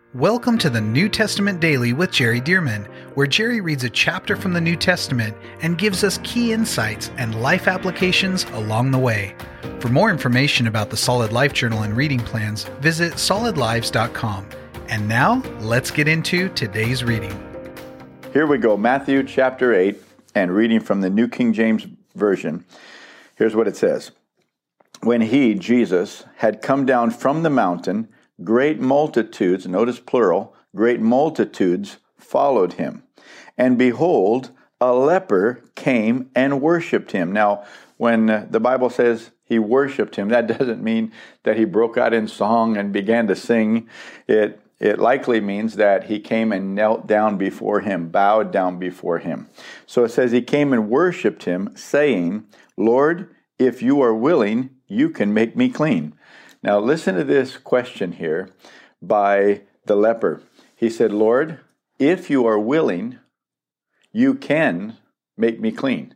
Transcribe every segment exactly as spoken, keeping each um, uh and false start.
Welcome to the New Testament Daily with Jerry Dearman, where Jerry reads a chapter from the New Testament and gives us key insights and life applications along the way. For more information about the Solid Life Journal and reading plans, visit solid lives dot com. And now, let's get into today's reading. Here we go, Matthew chapter eight, and reading from the New King James Version. Here's what it says. When he, Jesus, had come down from the mountain, great multitudes, notice plural, great multitudes followed him. And behold, a leper came and worshipped him. Now, when uh, the Bible says he worshipped him, that doesn't mean that he broke out in song and began to sing. It, it likely means that he came and knelt down before him, bowed down before him. So it says he came and worshipped him, saying, Lord, if you are willing, you can make me clean. Now, listen to this question here by the leper. He said, Lord, if you are willing, you can make me clean.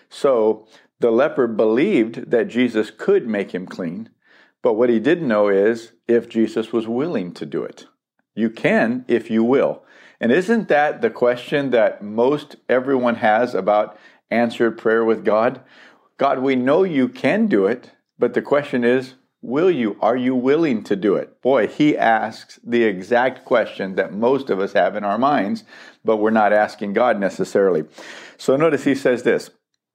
So the leper believed that Jesus could make him clean, but what he didn't know is if Jesus was willing to do it. You can if you will. And isn't that the question that most everyone has about answered prayer with God? God, we know you can do it, but the question is, will you? Are you willing to do it? Boy, he asks the exact question that most of us have in our minds, but we're not asking God necessarily. So notice he says this.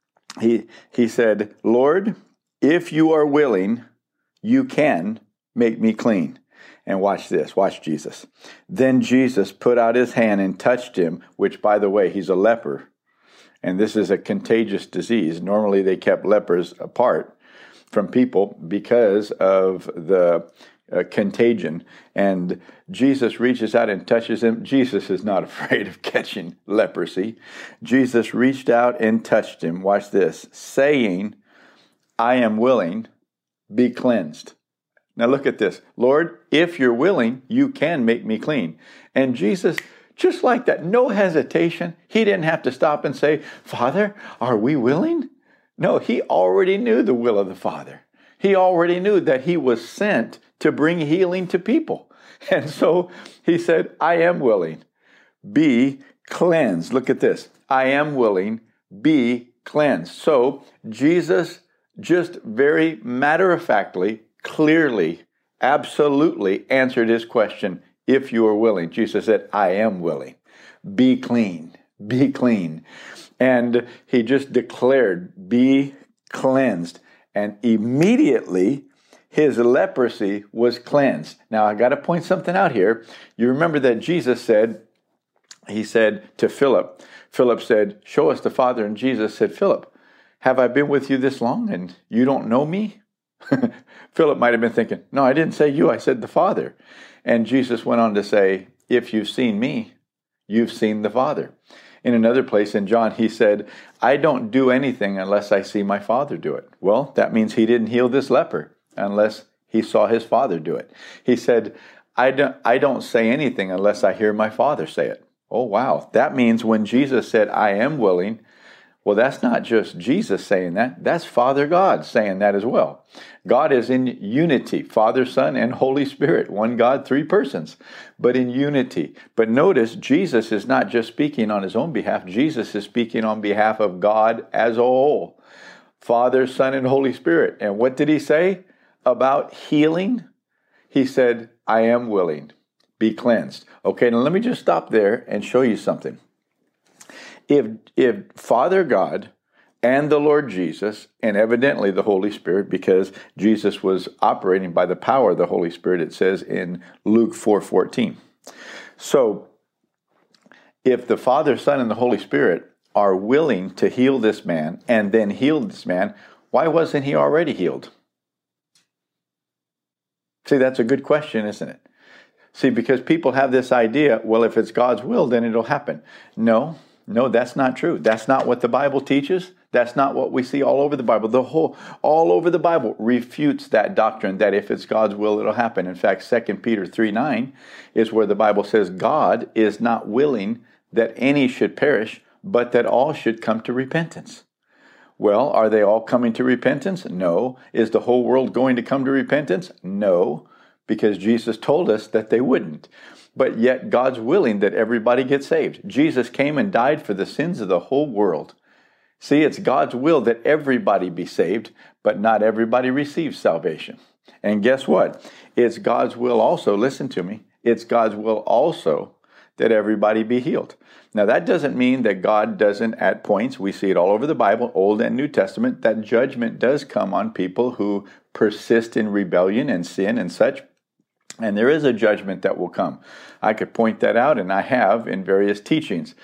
He, he said, Lord, if you are willing, you can make me clean. And watch this. Watch Jesus. Then Jesus put out his hand and touched him, which, by the way, he's a leper. And this is a contagious disease. Normally they kept lepers apart from people because of the uh, contagion. And Jesus reaches out and touches him. Jesus is not afraid of catching leprosy. Jesus reached out and touched him. Watch this. Saying, I am willing, be cleansed. Now look at this. Lord, if you're willing, you can make me clean. And Jesus, just like that, no hesitation. He didn't have to stop and say, Father, are we willing? No, he already knew the will of the Father. He already knew that he was sent to bring healing to people. And so he said, I am willing, be cleansed. Look at this. I am willing, be cleansed. So Jesus just very matter-of-factly, clearly, absolutely answered his question, if you are willing. Jesus said, I am willing. Be clean. Be clean. And he just declared, be cleansed. And immediately his leprosy was cleansed. Now, I got to point something out here. You remember that Jesus said, he said to Philip, Philip said, show us the Father. And Jesus said, Philip, have I been with you this long and you don't know me? Philip might have been thinking, no, I didn't say you, I said the Father. And Jesus went on to say, if you've seen me, you've seen the Father. In another place in John, he said, I don't do anything unless I see my Father do it. Well, that means he didn't heal this leper unless he saw his Father do it. He said, I don't, I don't say anything unless I hear my Father say it. Oh, wow. That means when Jesus said, I am willing, well, that's not just Jesus saying that. That's Father God saying that as well. God is in unity, Father, Son, and Holy Spirit. One God, three persons, but in unity. But notice, Jesus is not just speaking on his own behalf. Jesus is speaking on behalf of God as a whole. Father, Son, and Holy Spirit. And what did he say about healing? He said, I am willing. Be cleansed. Okay, now let me just stop there and show you something. If, if Father God and the Lord Jesus, and evidently the Holy Spirit, because Jesus was operating by the power of the Holy Spirit, it says in Luke four fourteen. So, if the Father, Son, and the Holy Spirit are willing to heal this man, and then heal this man, why wasn't he already healed? See, that's a good question, isn't it? See, because people have this idea, well, if it's God's will, then it'll happen. No. No, that's not true. That's not what the Bible teaches. That's not what we see all over the Bible. The whole, all over the Bible refutes that doctrine that if it's God's will, it'll happen. In fact, Second Peter three nine is where the Bible says God is not willing that any should perish, but that all should come to repentance. Well, are they all coming to repentance? No. Is the whole world going to come to repentance? No. because Jesus told us that they wouldn't. But yet God's willing that everybody gets saved. Jesus came and died for the sins of the whole world. See, it's God's will that everybody be saved, but not everybody receives salvation. And guess what? It's God's will also, listen to me, it's God's will also that everybody be healed. Now, that doesn't mean that God doesn't, at points, we see it all over the Bible, Old and New Testament, that judgment does come on people who persist in rebellion and sin and such. And there is a judgment that will come. I could point that out, and I have in various teachings.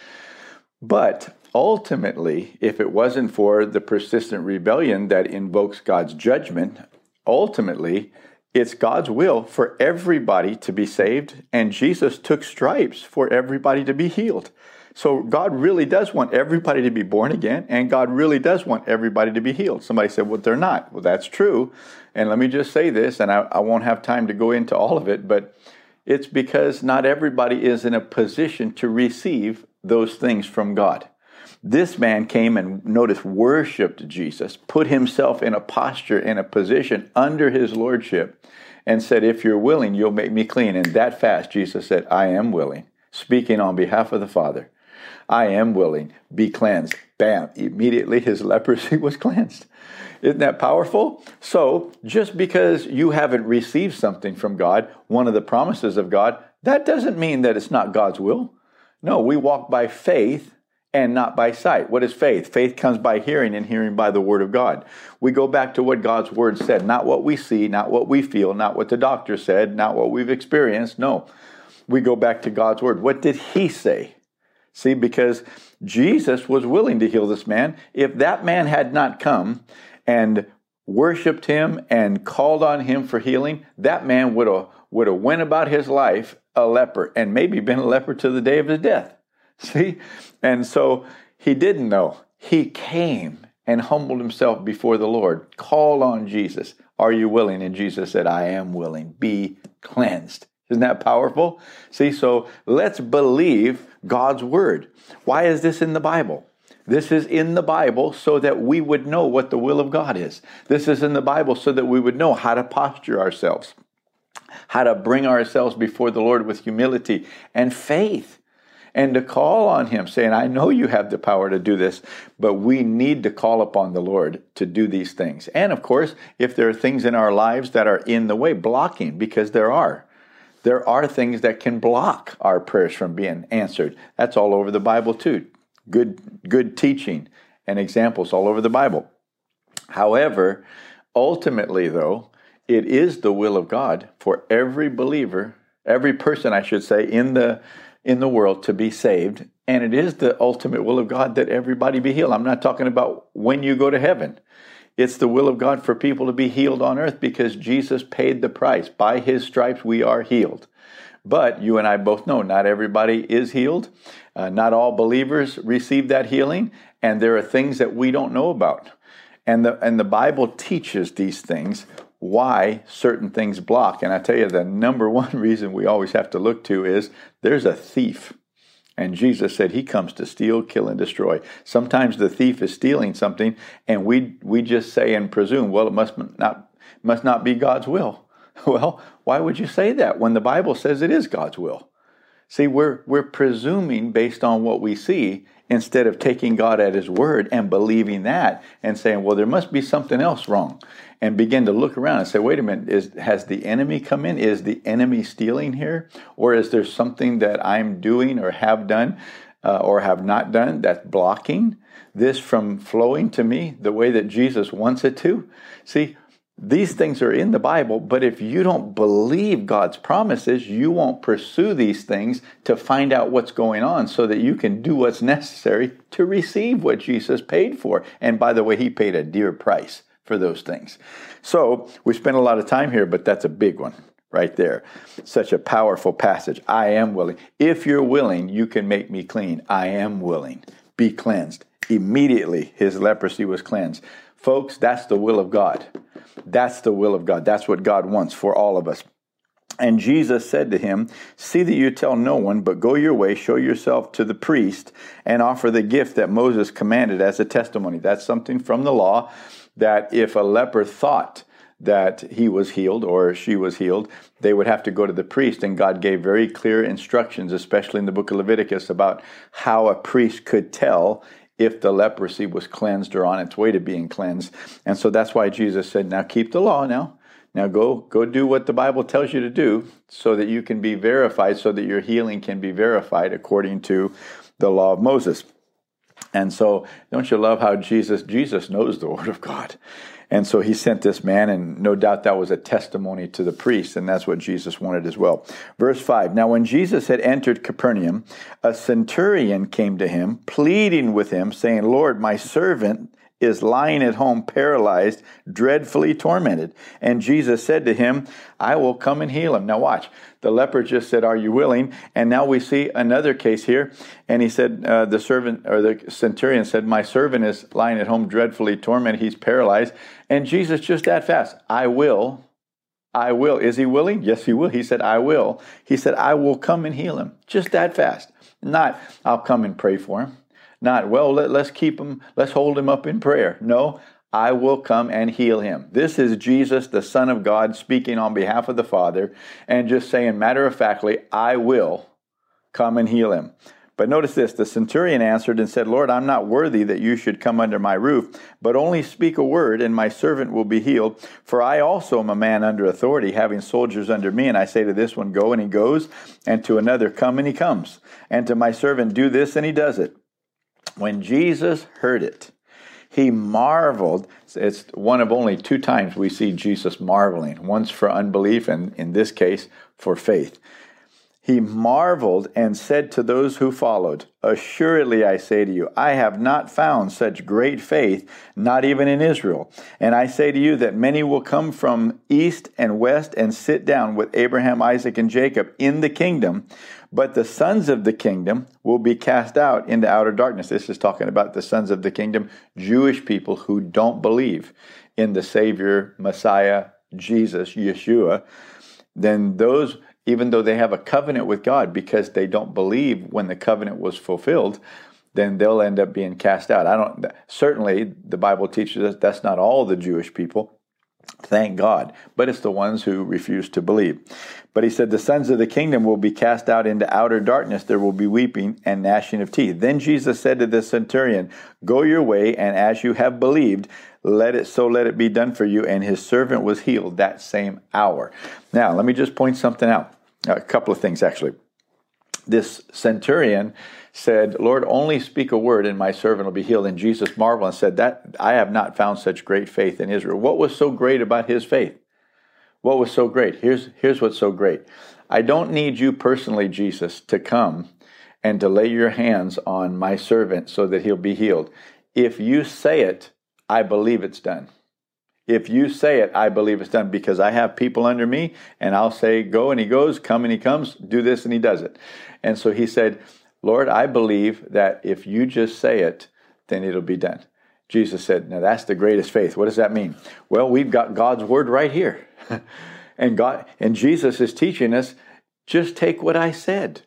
But ultimately, if it wasn't for the persistent rebellion that invokes God's judgment, ultimately, it's God's will for everybody to be saved, and Jesus took stripes for everybody to be healed. So God really does want everybody to be born again, and God really does want everybody to be healed. Somebody said, well, they're not. Well, that's true. And let me just say this, and I, I won't have time to go into all of it, but it's because not everybody is in a position to receive those things from God. This man came and, notice, worshiped Jesus, put himself in a posture, in a position under his lordship, and said, if you're willing, you'll make me clean. And that fast, Jesus said, I am willing, speaking on behalf of the Father. I am willing, be cleansed. Bam, immediately his leprosy was cleansed. Isn't that powerful? So just because you haven't received something from God, one of the promises of God, that doesn't mean that it's not God's will. No, we walk by faith and not by sight. What is faith? Faith comes by hearing, and hearing by the word of God. We go back to what God's word said, not what we see, not what we feel, not what the doctor said, not what we've experienced. No, we go back to God's word. What did he say? See, because Jesus was willing to heal this man. If that man had not come and worshiped him and called on him for healing, that man would have would have went about his life a leper, and maybe been a leper to the day of his death. See? And so he didn't know. He came and humbled himself before the Lord, called on Jesus. Are you willing? And Jesus said, I am willing. Be cleansed. Isn't that powerful? See, so let's believe God's word. Why is this in the Bible? This is in the Bible so that we would know what the will of God is. This is in the Bible so that we would know how to posture ourselves, how to bring ourselves before the Lord with humility and faith, and to call on him, saying, I know you have the power to do this, but we need to call upon the Lord to do these things. And of course, if there are things in our lives that are in the way, blocking, because there are. There are things that can block our prayers from being answered. That's all over the Bible too. Good, good teaching and examples all over the Bible. However, ultimately though, it is the will of God for every believer, every person, I should say, in the in the world to be saved. And it is the ultimate will of God that everybody be healed. I'm not talking about when you go to heaven. It's the will of God for people to be healed on earth because Jesus paid the price. By his stripes we are healed. But you and I both know not everybody is healed. Uh, not all believers receive that healing. And there are things that we don't know about. And the, and the Bible teaches these things, why certain things block. And I tell you, the number one reason we always have to look to is there's a thief. And Jesus said he comes to steal, kill, and destroy. Sometimes the thief is stealing something, and we we just say and presume, well, it must not must not be God's will. Well, why would you say that when the Bible says it is God's will? See, we're we're presuming based on what we see instead of taking God at his word and believing that and saying, well, there must be something else wrong. And begin to look around and say, wait a minute, is, has the enemy come in? Is the enemy stealing here? Or is there something that I'm doing or have done uh, or have not done that's blocking this from flowing to me the way that Jesus wants it to? See, these things are in the Bible, but if you don't believe God's promises, you won't pursue these things to find out what's going on so that you can do what's necessary to receive what Jesus paid for. And by the way, he paid a dear price for those things. So we spent a lot of time here, but that's a big one right there. Such a powerful passage. I am willing. If you're willing, you can make me clean. I am willing. Be cleansed. Immediately his leprosy was cleansed. Folks, that's the will of God. That's the will of God. That's what God wants for all of us. And Jesus said to him, see that you tell no one, but go your way, show yourself to the priest, and offer the gift that Moses commanded as a testimony. That's something from the law, that if a leper thought that he was healed or she was healed, they would have to go to the priest, and God gave very clear instructions, especially in the book of Leviticus, about how a priest could tell if the leprosy was cleansed or on its way to being cleansed. And so that's why Jesus said, now keep the law now. Now go go do what the Bible tells you to do so that you can be verified, so that your healing can be verified according to the law of Moses. And so don't you love how Jesus, Jesus knows the Word of God. And so he sent this man, and no doubt that was a testimony to the priest, and that's what Jesus wanted as well. Verse five, now when Jesus had entered Capernaum, a centurion came to him, pleading with him, saying, Lord, my servant is lying at home paralyzed, dreadfully tormented. And Jesus said to him, I will come and heal him. Now watch. The leper just said, are you willing? And now we see another case here. And he said, uh, the servant, or the centurion said, my servant is lying at home dreadfully tormented. He's paralyzed. And Jesus just that fast, I will. I will. Is he willing? Yes, he will. He said, I will. He said, I will come and heal him. Just that fast. Not, I'll come and pray for him. Not, well, let, let's keep him, let's hold him up in prayer. No, I will come and heal him. This is Jesus, the Son of God, speaking on behalf of the Father and just saying matter-of-factly, I will come and heal him. But notice this, the centurion answered and said, Lord, I'm not worthy that you should come under my roof, but only speak a word and my servant will be healed. For I also am a man under authority, having soldiers under me. And I say to this one, go, and he goes, and to another, come, and he comes. And to my servant, do this, and he does it. When Jesus heard it, he marveled. It's one of only two times we see Jesus marveling, once for unbelief and in this case for faith. He marveled and said to those who followed, assuredly I say to you, I have not found such great faith, not even in Israel. And I say to you that many will come from east and west and sit down with Abraham, Isaac, and Jacob in the kingdom. But the sons of the kingdom will be cast out into outer darkness. This is talking about the sons of the kingdom, Jewish people who don't believe in the Savior, Messiah, Jesus, Yeshua. Then those, even though they have a covenant with God, because they don't believe when the covenant was fulfilled, then they'll end up being cast out. I don't. Certainly, the Bible teaches us that's not all the Jewish people. Thank God. But it's the ones who refuse to believe. But he said, the sons of the kingdom will be cast out into outer darkness. There will be weeping and gnashing of teeth. Then Jesus said to the centurion, go your way, and as you have believed, let it so let it be done for you. And his servant was healed that same hour. Now, let me just point something out. A couple of things, actually. This centurion said, Lord, only speak a word and my servant will be healed. And Jesus marveled and said, that I have not found such great faith in Israel. What was so great about his faith? What was so great? Here's, here's what's so great. I don't need you personally, Jesus, to come and to lay your hands on my servant so that he'll be healed. If you say it, I believe it's done. If you say it, I believe it's done, because I have people under me, and I'll say, go, and he goes, come, and he comes, do this, and he does it. And so he said, Lord, I believe that if you just say it, then it'll be done. Jesus said, now that's the greatest faith. What does that mean? Well, we've got God's word right here. and God and Jesus is teaching us, just take what I said.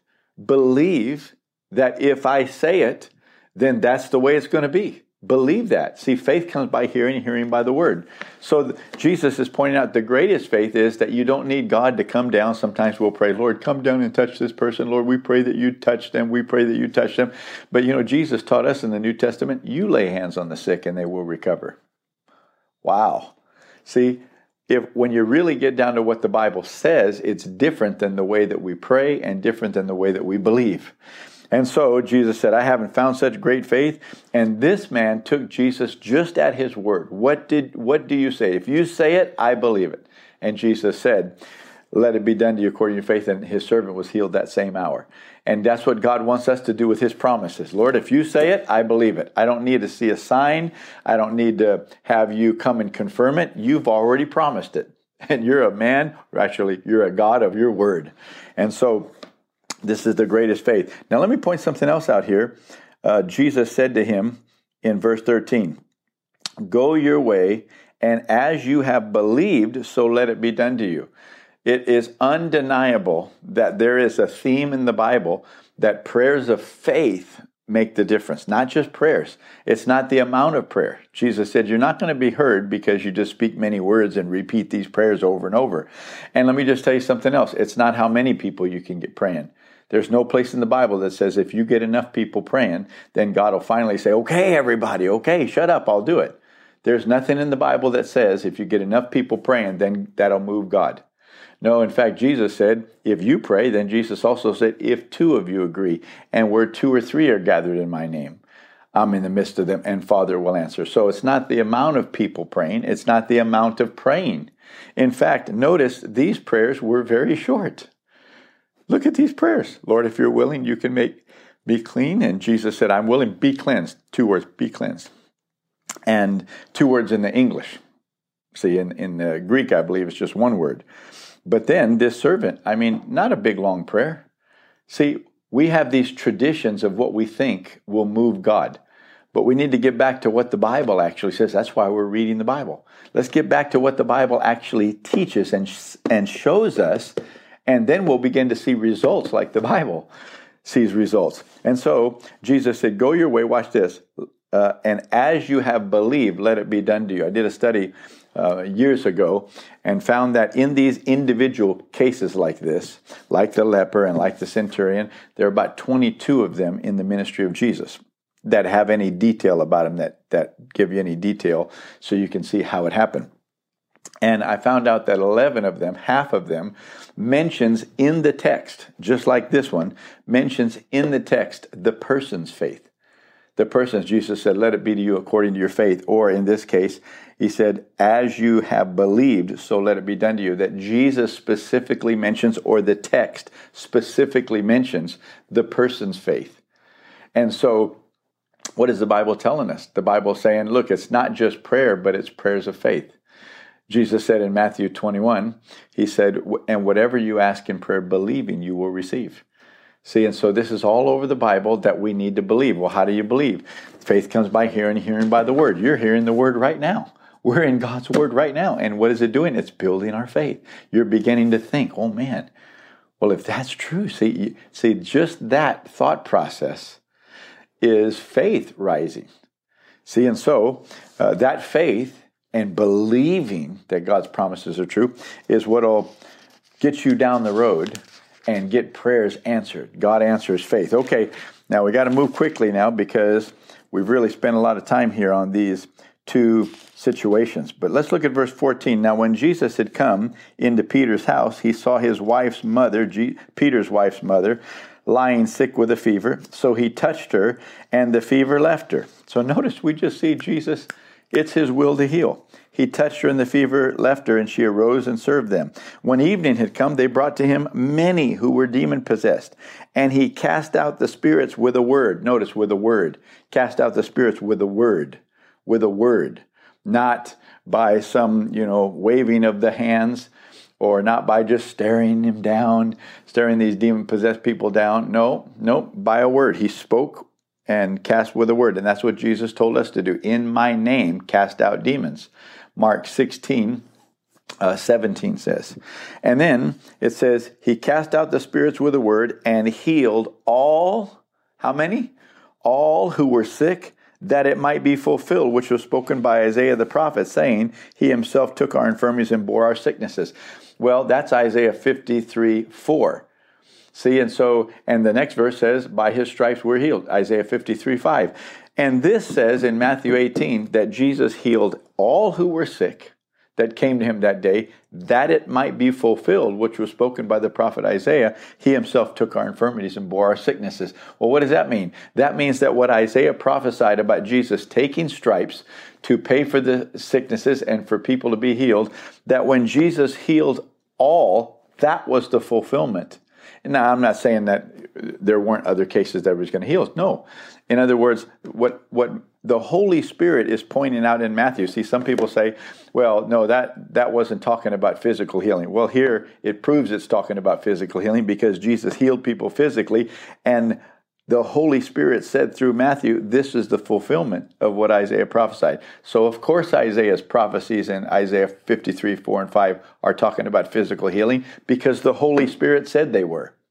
Believe that if I say it, then that's the way it's going to be. Believe that. See, faith comes by hearing, hearing by the word. So th- Jesus is pointing out the greatest faith is that you don't need God to come down. Sometimes we'll pray, Lord, come down and touch this person. Lord, we pray that you touch them. We pray that you touch them. But, you know, Jesus taught us in the New Testament, you lay hands on the sick and they will recover. Wow. See, if when you really get down to what the Bible says, it's different than the way that we pray and different than the way that we believe. And so Jesus said, I haven't found such great faith. And this man took Jesus just at his word. What did what do you say? If you say it, I believe it. And Jesus said, let it be done to you according to your faith. And his servant was healed that same hour. And that's what God wants us to do with his promises. Lord, if you say it, I believe it. I don't need to see a sign. I don't need to have you come and confirm it. You've already promised it. And you're a man, or actually, you're a God of your word. And so this is the greatest faith. Now, let me point something else out here. Uh, Jesus said to him in verse thirteen, go your way, and as you have believed, so let it be done to you. It is undeniable that there is a theme in the Bible that prayers of faith make the difference. Not just prayers. It's not the amount of prayer. Jesus said, you're not going to be heard because you just speak many words and repeat these prayers over and over. And let me just tell you something else. It's not how many people you can get praying. There's no place in the Bible that says if you get enough people praying, then God will finally say, okay, everybody, okay, shut up, I'll do it. There's nothing in the Bible that says if you get enough people praying, then that'll move God. No, in fact, Jesus said, if you pray, then Jesus also said, if two of you agree, and where two or three are gathered in my name, I'm in the midst of them, and Father will answer. So it's not the amount of people praying, it's not the amount of praying. In fact, notice these prayers were very short. Look at these prayers. Lord, if you're willing, you can make me clean. And Jesus said, I'm willing, be cleansed. Two words, be cleansed. And two words in the English. See, in, in the Greek, I believe it's just one word. But then this servant, I mean, not a big, long prayer. See, we have these traditions of what we think will move God. But we need to get back to what the Bible actually says. That's why we're reading the Bible. Let's get back to what the Bible actually teaches and, and shows us. And then we'll begin to see results like the Bible sees results. And so Jesus said, go your way, watch this. Uh, and as you have believed, let it be done to you. I did a study uh, years ago and found that in these individual cases like this, like the leper and like the centurion, there are about twenty-two of them in the ministry of Jesus that have any detail about them, that, that give you any detail so you can see how it happened. And I found out that eleven of them, half of them, mentions in the text, just like this one, mentions in the text the person's faith. The person's, Jesus said, let it be to you according to your faith. Or in this case, he said, as you have believed, so let it be done to you. That Jesus specifically mentions, or the text specifically mentions, the person's faith. And so, what is the Bible telling us? The Bible is saying, look, it's not just prayer, but it's prayers of faith. Jesus said in Matthew twenty-one, he said, and whatever you ask in prayer, believing, you will receive. See, and so this is all over the Bible that we need to believe. Well, how do you believe? Faith comes by hearing, hearing by the Word. You're hearing the Word right now. We're in God's Word right now. And what is it doing? It's building our faith. You're beginning to think, oh man, well, if that's true, see, see, just that thought process is faith rising. See, and so uh, that faith and believing that God's promises are true is what will get you down the road and get prayers answered. God answers faith. Okay, now we got to move quickly now because we've really spent a lot of time here on these two situations. But let's look at verse fourteen. Now when Jesus had come into Peter's house, he saw his wife's mother, G- Peter's wife's mother, lying sick with a fever. So he touched her, and the fever left her. So notice we just see Jesus, it's his will to heal. He touched her, and the fever left her, and she arose and served them. When evening had come, they brought to him many who were demon-possessed, and he cast out the spirits with a word. Notice, with a word. Cast out the spirits with a word. With a word. Not by some, you know, waving of the hands, or not by just staring him down, staring these demon-possessed people down. No, no, by a word. He spoke and cast with a word. And that's what Jesus told us to do. In my name, cast out demons. Mark sixteen, uh, seventeen says. And then it says, he cast out the spirits with a word and healed all, how many? All who were sick, that it might be fulfilled, which was spoken by Isaiah the prophet, saying, he himself took our infirmities and bore our sicknesses. Well, that's Isaiah fifty-three, four. See, and so, and the next verse says, by his stripes we're healed, Isaiah fifty-three, five. And this says in Matthew eighteen that Jesus healed all who were sick that came to him that day, that it might be fulfilled, which was spoken by the prophet Isaiah. He himself took our infirmities and bore our sicknesses. Well, what does that mean? That means that what Isaiah prophesied about Jesus taking stripes to pay for the sicknesses and for people to be healed, that when Jesus healed all, that was the fulfillment. Now, I'm not saying that there weren't other cases that he was going to heal. No. In other words, what what the Holy Spirit is pointing out in Matthew. See, some people say, well, no, that, that wasn't talking about physical healing. Well, here it proves it's talking about physical healing because Jesus healed people physically, and the Holy Spirit said through Matthew, this is the fulfillment of what Isaiah prophesied. So, of course, Isaiah's prophecies in Isaiah fifty-three, four and five are talking about physical healing because the Holy Spirit said they were.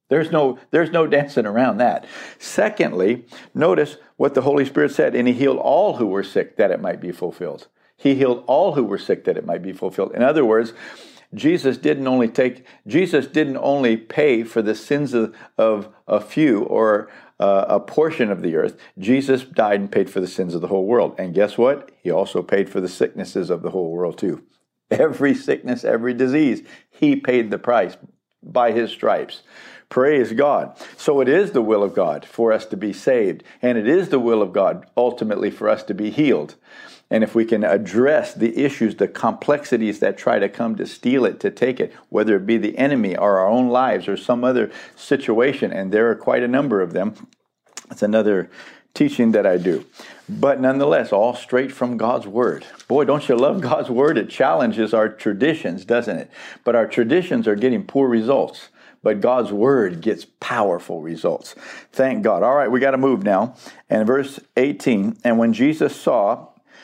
There's no, there's no dancing around that. Secondly, notice what the Holy Spirit said, and he healed all who were sick that it might be fulfilled. He healed all who were sick that it might be fulfilled. In other words, Jesus didn't only take, Jesus didn't only pay for the sins of, of a few or uh, a portion of the earth. Jesus died and paid for the sins of the whole world. And guess what? He also paid for the sicknesses of the whole world too. Every sickness, every disease, he paid the price by his stripes. Praise God. So it is the will of God for us to be saved, and it is the will of God ultimately for us to be healed. And if we can address the issues, the complexities that try to come to steal it, to take it, whether it be the enemy or our own lives or some other situation, and there are quite a number of them, it's another teaching that I do. But nonetheless, all straight from God's Word. Boy, don't you love God's Word? It challenges our traditions, doesn't it? But our traditions are getting poor results. But God's Word gets powerful results. Thank God. All right, we got to move now. And verse eighteen, and when Jesus saw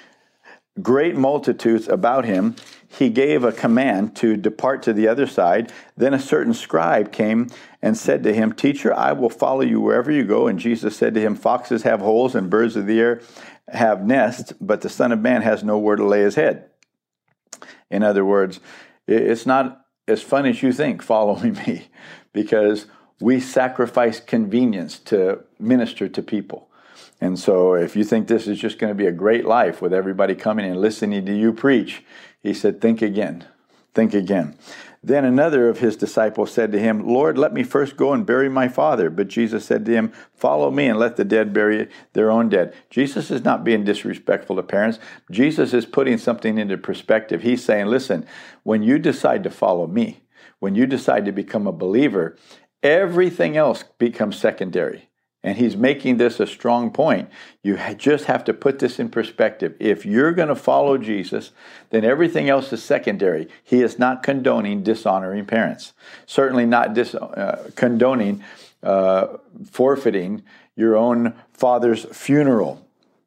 great multitudes about him, he gave a command to depart to the other side. Then a certain scribe came and said to him, Teacher, I will follow you wherever you go. And Jesus said to him, Foxes have holes and birds of the air have nests, but the Son of Man has nowhere to lay his head. In other words, it's not as fun as you think following me, because we sacrifice convenience to minister to people. And so if you think this is just going to be a great life with everybody coming and listening to you preach, he said, think again, think again. Then another of his disciples said to him, Lord, let me first go and bury my father. But Jesus said to him, follow me and let the dead bury their own dead. Jesus is not being disrespectful to parents. Jesus is putting something into perspective. He's saying, listen, when you decide to follow me, when you decide to become a believer, everything else becomes secondary. And he's making this a strong point. You just have to put this in perspective. If you're going to follow Jesus, then everything else is secondary. He is not condoning dishonoring parents. Certainly not dis, uh, condoning uh, forfeiting your own father's funeral.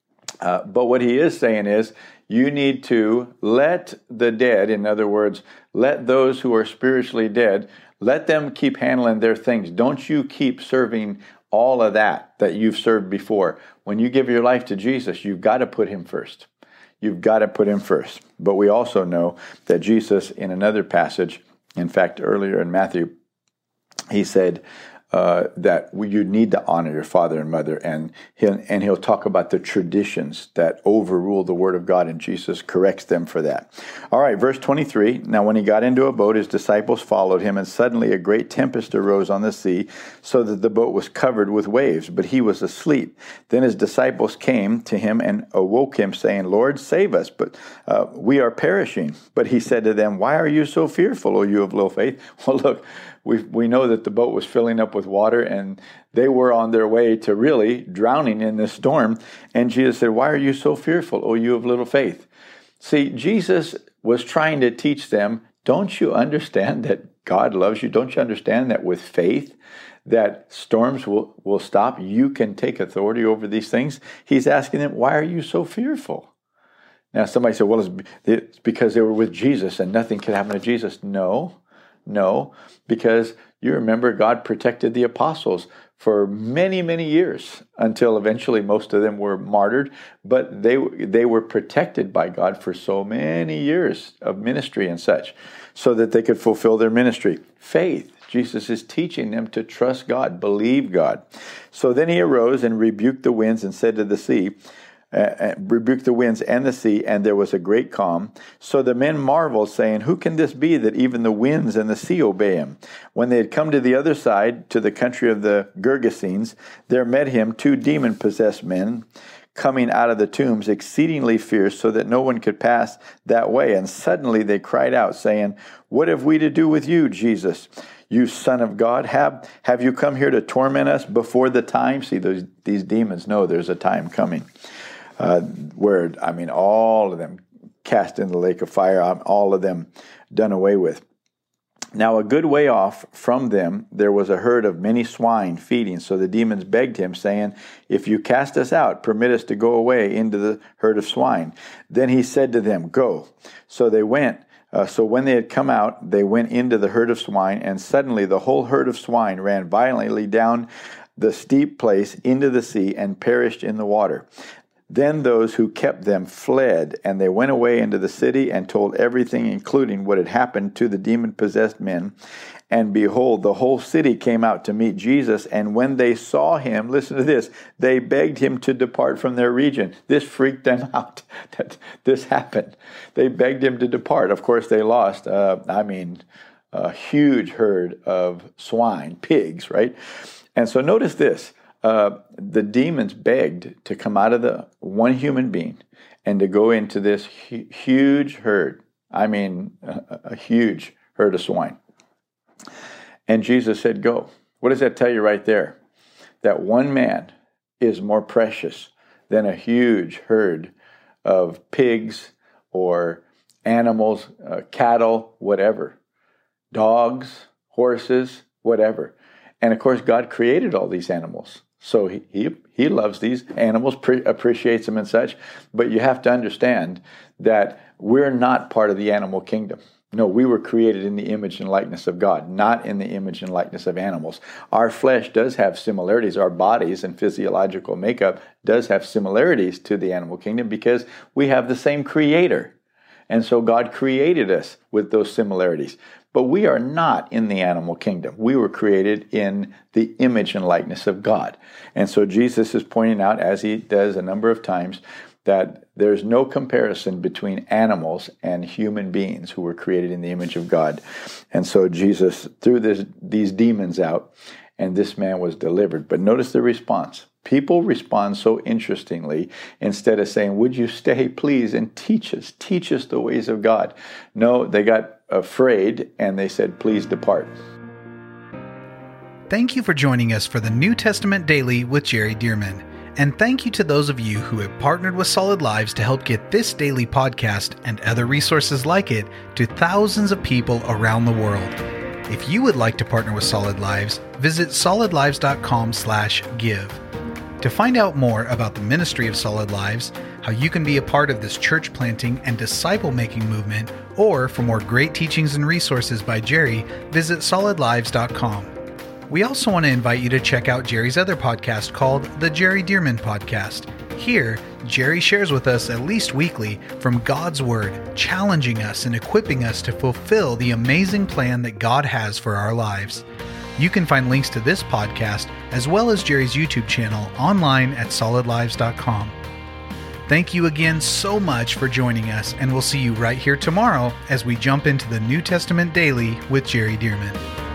Uh, but what he is saying is, you need to let the dead, in other words, let those who are spiritually dead, let them keep handling their things. Don't you keep serving all of that that you've served before. When you give your life to Jesus, you've got to put him first. You've got to put him first. But we also know that Jesus, in another passage, in fact, earlier in Matthew, he said uh, that you need to honor your father and mother, and he'll, and he'll talk about the traditions that overrule the word of God, and Jesus corrects them for that. All right, verse twenty-three, now when he got into a boat, his disciples followed him, and suddenly a great tempest arose on the sea, so that the boat was covered with waves, but he was asleep. Then his disciples came to him and awoke him, saying, Lord, save us, but uh, we are perishing. But he said to them, why are you so fearful, O you of little faith? Well, look, we we know that the boat was filling up with water, and they were on their way to really drowning in this storm. And Jesus said, why are you so fearful, O you of little faith? See, Jesus was trying to teach them, don't you understand that God loves you? Don't you understand that with faith, that storms will, will stop? You can take authority over these things. He's asking them, why are you so fearful? Now, somebody said, well, it's because they were with Jesus and nothing could happen to Jesus. No. No, because you remember God protected the apostles for many, many years until eventually most of them were martyred. But they they were protected by God for so many years of ministry and such, so that they could fulfill their ministry. Faith. Jesus is teaching them to trust God, believe God. So then he arose and rebuked the winds and said to the sea, Uh, rebuked the winds and the sea, and there was a great calm. So the men marveled, saying, who can this be that even the winds and the sea obey him? When they had come to the other side, to the country of the Gergesenes, there met him two demon-possessed men, coming out of the tombs, exceedingly fierce, so that no one could pass that way. And suddenly they cried out, saying, what have we to do with you, Jesus, you Son of God? Have, have you come here to torment us before the time? See, those, these demons know there's a time coming. Uh, where, I mean, all of them cast in the lake of fire, all of them done away with. Now, a good way off from them, there was a herd of many swine feeding. So the demons begged him, saying, if you cast us out, permit us to go away into the herd of swine. Then he said to them, go. So they went Uh, so when they had come out, they went into the herd of swine, and suddenly the whole herd of swine ran violently down the steep place into the sea and perished in the water. Then those who kept them fled, and they went away into the city and told everything, including what had happened to the demon-possessed men. And behold, the whole city came out to meet Jesus, and when they saw him, listen to this, they begged him to depart from their region. This freaked them out that this happened. They begged him to depart. Of course, they lost, uh, I mean, a huge herd of swine, pigs, right? And so notice this. Uh, the demons begged to come out of the one human being and to go into this hu- huge herd. I mean, a, a huge herd of swine. And Jesus said, go. What does that tell you right there? That one man is more precious than a huge herd of pigs or animals, uh, cattle, whatever, dogs, horses, whatever. And of course, God created all these animals. So he, he he loves these animals, pre- appreciates them and such. But you have to understand that we're not part of the animal kingdom. No, we were created in the image and likeness of God, not in the image and likeness of animals. Our flesh does have similarities. Our bodies and physiological makeup does have similarities to the animal kingdom because we have the same creator. And so God created us with those similarities. But we are not in the animal kingdom. We were created in the image and likeness of God. And so Jesus is pointing out, as he does a number of times, that there's no comparison between animals and human beings who were created in the image of God. And so Jesus threw this, these demons out, and this man was delivered. But notice the response. People respond so interestingly. Instead of saying, would you stay, please, and teach us, teach us the ways of God. No, they got afraid, and they said, please depart. Thank you for joining us for the New Testament Daily with Jerry Dirmann. And thank you to those of you who have partnered with Solid Lives to help get this daily podcast and other resources like it to thousands of people around the world. If you would like to partner with Solid Lives, visit solid lives dot com slash give. To find out more about the ministry of Solid Lives, how you can be a part of this church planting and disciple-making movement, or for more great teachings and resources by Jerry, visit solid lives dot com. We also want to invite you to check out Jerry's other podcast called The Jerry Dirmann Podcast. Here, Jerry shares with us at least weekly from God's Word, challenging us and equipping us to fulfill the amazing plan that God has for our lives. You can find links to this podcast as well as Jerry's YouTube channel online at solid lives dot com. Thank you again so much for joining us, and we'll see you right here tomorrow as we jump into the New Testament Daily with Jerry Dirmann.